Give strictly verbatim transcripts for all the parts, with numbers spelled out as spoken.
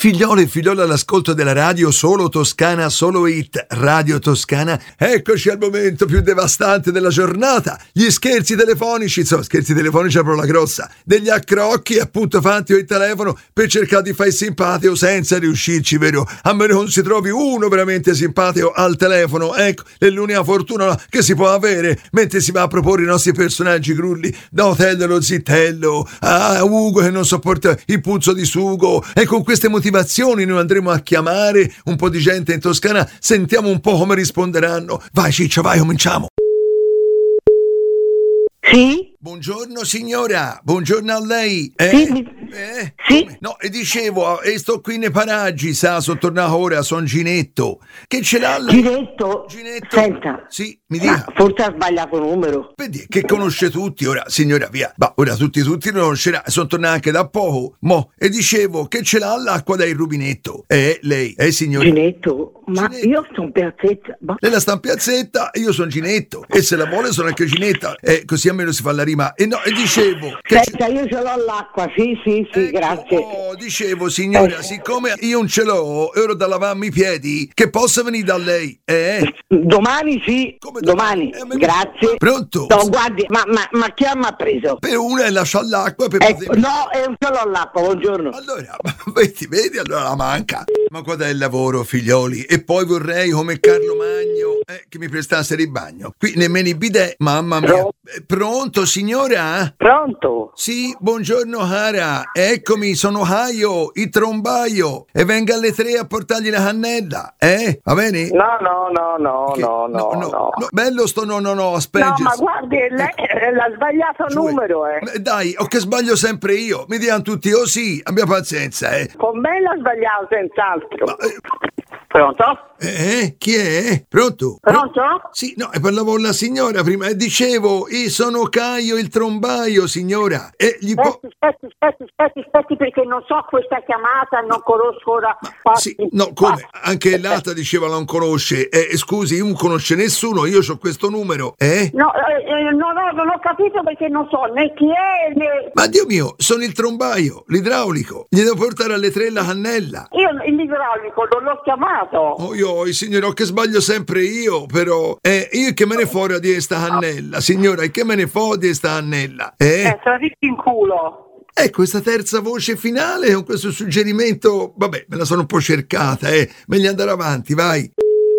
Figlioli e figliole all'ascolto della radio Solo Toscana, Solo Hit, Radio Toscana. Eccoci al momento più devastante della giornata. Gli scherzi telefonici, insomma, scherzi telefonici è proprio la grossa. Degli accrocchi appunto fatti il telefono per cercare di fare simpatico senza riuscirci, vero? A meno non si trovi uno veramente simpatico al telefono. Ecco, è l'unica fortuna che si può avere mentre si va a proporre i nostri personaggi grulli. Da Otello lo zitello, a Ugo che non sopporta il puzzo di sugo. E con queste motivazioni noi andremo a chiamare un po' di gente in Toscana, sentiamo un po' come risponderanno. Vai Ciccio, vai, cominciamo. Sì? Buongiorno signora, buongiorno a lei. Eh? Sì, mi- Eh? sì? Come? No, e dicevo, e sto qui nei paraggi, sa, sono tornato ora, son Ginetto. Che ce l'ha lei? Ginetto? Ginetto? Senta. Sì, mi Ma dica. forse ha sbagliato numero. Vedi, che conosce tutti ora, signora, via. Ma ora tutti, tutti lo conoscerà, sono tornato anche da poco. Mo, e dicevo, che ce l'ha l'acqua dal rubinetto? Eh, lei, eh signora? Ginetto? Ma Ginetto. io sono in piazzetta. Ma... Lei la sta in piazzetta e io sono Ginetto. E se la vuole sono anche Ginetta. E così almeno si fa la rima. E no, e dicevo... Che ce- Senta, io ce l'ho l'acqua, sì, sì, sì, Ecco, grazie. oh, dicevo signora, Eh. siccome io non ce l'ho e ora da lavarmi i piedi, che possa venire da lei, eh? Domani sì, Come domani, Eh, me- grazie. Pronto? No, guardi, ma, ma, ma chi mi ha preso? Per una e lascia l'acqua per Ecco, poter- no, eh, non ce l'ho l'acqua, buongiorno. Allora, vedi, vedi, allora la manca. Ma qual è il lavoro, figlioli? E poi vorrei, come Carlo Magno, eh, che mi prestasse il bagno. Qui nemmeno i bidet, mamma mia. Pronto? Eh, Pronto, signora? Pronto? Sì, buongiorno Cara, eccomi, sono Haio, il trombaio, e venga alle tre a portargli la cannella, eh? Va bene? No, no, no, no, Che- no, no, no. no. Bello sto no, no, no, No, speggi. ma guardi, lei eh, l'ha sbagliato il numero, eh. Eh, Dai, o che sbaglio sempre io, mi diano tutti, oh sì, abbia pazienza, eh. Con me l'ha sbagliato senz'altro. Ma, eh, Pronto? eh, chi è? Pronto? Pronto? Sì, no, e parlavo con la signora prima e dicevo, io sono Caio il trombaio, signora, e gli può... Aspetti, aspetti, aspetti, aspetti, aspetti, perché non so questa chiamata, non conosco ora. Sì, no, come? Anche l'altra diceva non conosce. Eh, scusi, io non conosce nessuno, io ho questo numero, eh? No, eh, eh, non, ho, non ho capito perché non so né chi è né... Ma Dio mio, sono il trombaio, l'idraulico. Gli devo portare alle tre la cannella. Io l'idraulico non l'ho chiamato. Oh, io, signora, oh, che sbaglio sempre io, però. Eh, io che me ne fuori di sta cannella, signora, e che me ne fuori di sta cannella, eh? Eh, sono ricchi in culo. Eh, questa terza voce finale con questo suggerimento, vabbè, me la sono un po' cercata, eh. Meglio andare avanti, vai.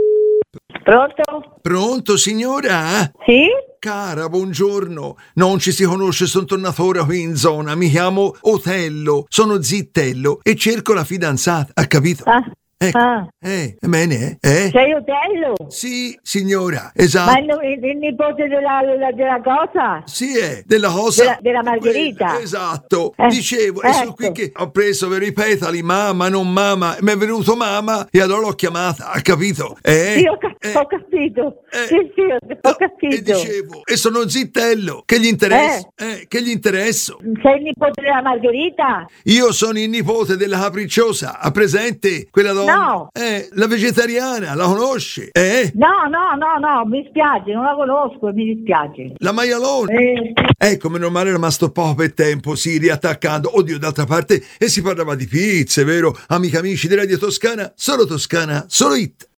Pronto? Pronto, signora? Sì? Cara, buongiorno. Non ci si conosce, sono tornato ora qui in zona. Mi chiamo Otello, sono zittello e cerco la fidanzata. Ha capito? Ah, Ecco. ah. Eh, bene, eh? Sei Otello? Sì, signora, Ma esatto. il, il- il nipote della, della, della cosa? Sì, è della cosa Della- della Margherita. Quella, esatto. Eh, Dicevo, e sono ecco. qui che ho preso vero i petali, mamma, non mamma. Mi è venuto mamma e allora l'ho chiamata, ha capito? Eh? Sì, ho, ca- Eh, ho capito. eh, Sì, sì, ho, ho no, capito. E dicevo, e sono zittello, che gli interessa? Eh, che gli interesso? Sei il nipote della Margherita? Io sono il nipote della capricciosa, ha presente quella donna? No. Eh, la vegetariana, la conosce? Eh? No, no, no, no, mi spiace, non la conosco, mi dispiace. La maialona? Eh, Ecco, meno male era rimasto poco per tempo, sì, riattaccando. Oddio, d'altra parte, e si parlava di pizze, vero? Amici amici di Radio Toscana, Solo Toscana, Solo Hit.